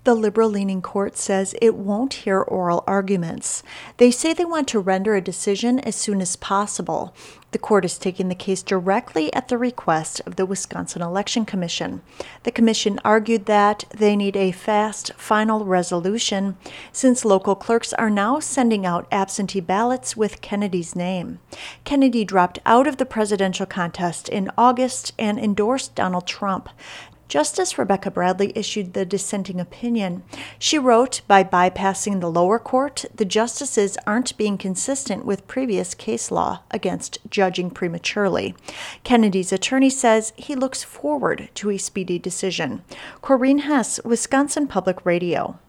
The liberal-leaning court says it won't hear oral arguments. They say they want to render a decision as soon as possible. The court is taking the case directly at the request of the Wisconsin Election Commission. The commission argued that they need a fast, final resolution since local clerks are now sending out absentee ballots with Kennedy's name. Kennedy dropped out of the presidential contest in August and endorsed Donald Trump. Justice Rebecca Bradley issued the dissenting opinion. She wrote, "By bypassing the lower court, the justices aren't being consistent with previous case law against judging prematurely." Kennedy's attorney says he looks forward to a speedy decision. Corrine Hess, Wisconsin Public Radio.